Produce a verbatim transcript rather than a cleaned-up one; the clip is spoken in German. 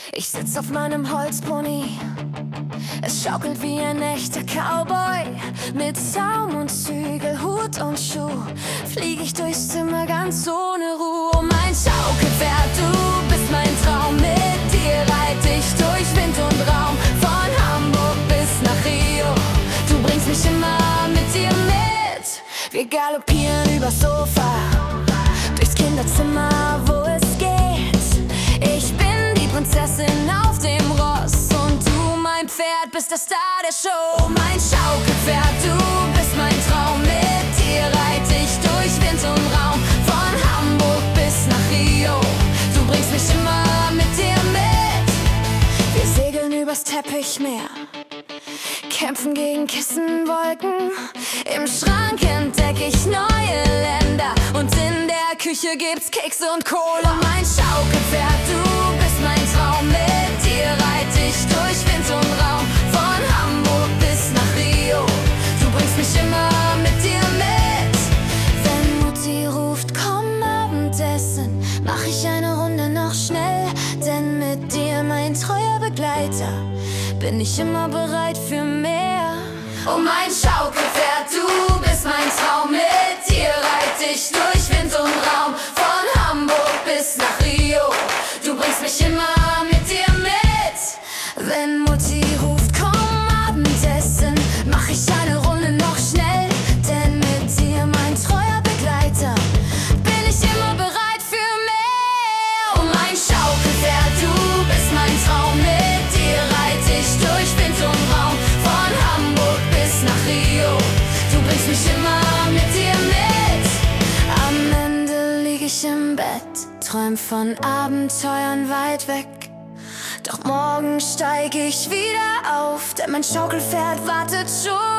Ich sitz auf meinem Holzpony, es schaukelt wie ein echter Cowboy. Mit Zaum und Zügel, Hut und Schuh flieg ich durchs Zimmer ganz ohne Ruhe. Oh mein Schaukelpferd, du bist mein Traum. Mit dir reit ich durch Wind und Raum. Von Hamburg bis nach Rio, du bringst mich immer mit dir mit. Wir galoppieren übers Sofa, durchs Kinderzimmer, wo es geht. Ich bin die Prinzessin auf dem Ross und du, mein Pferd, bist der Star der Show. Oh mein Schaukelpferd, du bist mein Traum. Mit dir reit ich durch Wind und Raum. Von Hamburg bis nach Rio, du bringst mich immer mit dir mit. Wir segeln übers Teppichmeer, kämpfen gegen Kissenwolken. Im Schrank entdeck ich neue Länder und in der Küche gibt's Kekse und Cola. Mein Schaukelpferd, du bist mein Traum. Mit dir reit ich durch Wind und Raum. Von Hamburg bis nach Rio, du bringst mich immer mit dir mit. Wenn Mutti ruft, komm Abendessen, mach ich eine Runde noch schnell. Denn mit dir, mein treuer Begleiter, bin ich immer bereit für mehr. Oh mein Schaukelpferd, du bist mein Traum. Mit dir reit ich durch Wind und Raum. Von Hamburg bis nach Rio, du bringst mich immer mit dir mit. Wenn Mutti ruft, komm Abendessen, mach ich eine Runde noch schnell. Denn mit dir, mein treuer Begleiter, bin ich immer bereit für mehr. Oh mein Schaukelpferd, du bist mein Traum. Mit dir reit ich durch Wind und Raum. Von Hamburg bis nach Rio, du bringst mich immer mit dir mit. Am Ende lieg ich im Bett, träum von Abenteuern weit weg. Doch morgen steig ich wieder auf, denn mein Schaukelpferd wartet schon.